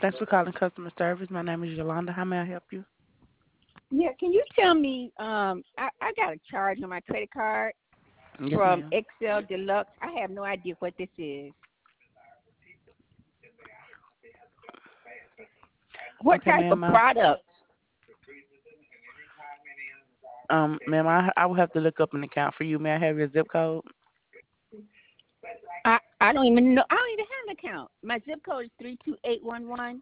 Thanks for calling customer service. My name is Yolanda. How may I help you? Yeah, can you tell me? I got a charge on my credit card Yes, from ma'am. Excel Deluxe. I have no idea what this is. What Okay, type of ma'am. product? Ma'am, I will have to look up an account for you. May I have your zip code? I don't even know. I don't even have an account. My zip code is 32811.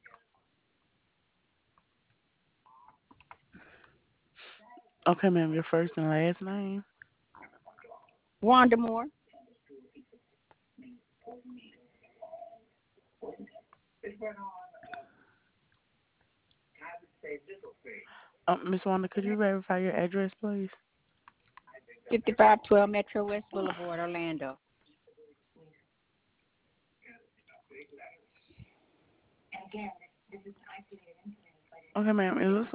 Okay, ma'am. Your first and last name. Wanda Moore. Miss Wanda, could you verify your address, please? 5512 Metro West Boulevard, Orlando. Okay, ma'am. It looks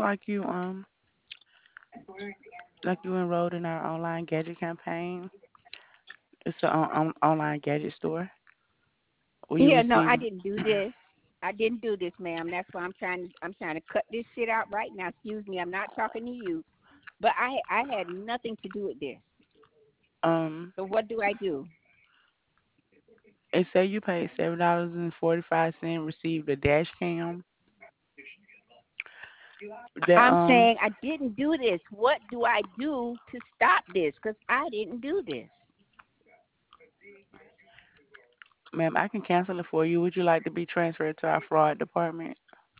like you enrolled in our online gadget campaign. It's an online gadget store where you Yeah, no, receive. I didn't do this. I didn't do this, ma'am. That's why I'm trying to cut this shit out right now. Excuse me, I'm not talking to you. But I had nothing to do with this. Um, So what do I do? it say you paid $7.45, received a dash cam. That I'm saying I didn't do this. What do I do to stop this? Because I didn't do this. Ma'am, I can cancel it for you. Would you like to be transferred to our fraud department?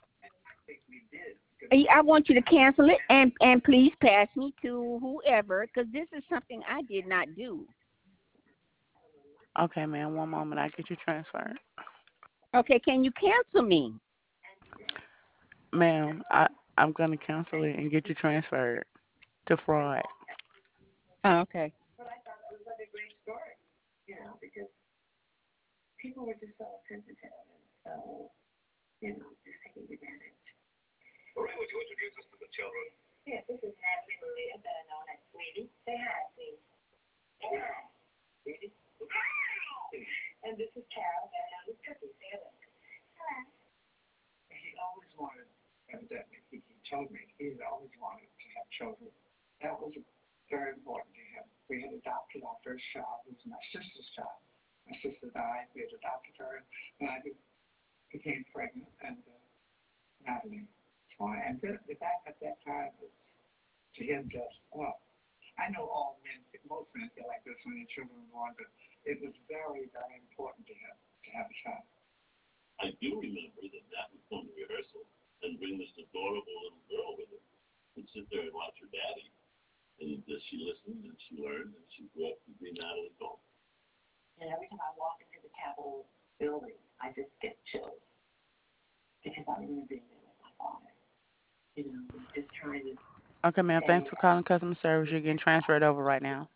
I want you to cancel it and please pass me to whoever because this is something I did not do. Okay, ma'am. One moment. I get you transferred. Okay, can you cancel me? Ma'am, I'm gonna cancel it and get you transferred to fraud. Oh, okay. Okay, ma'am. Thanks for calling customer service. You're getting transferred over right now.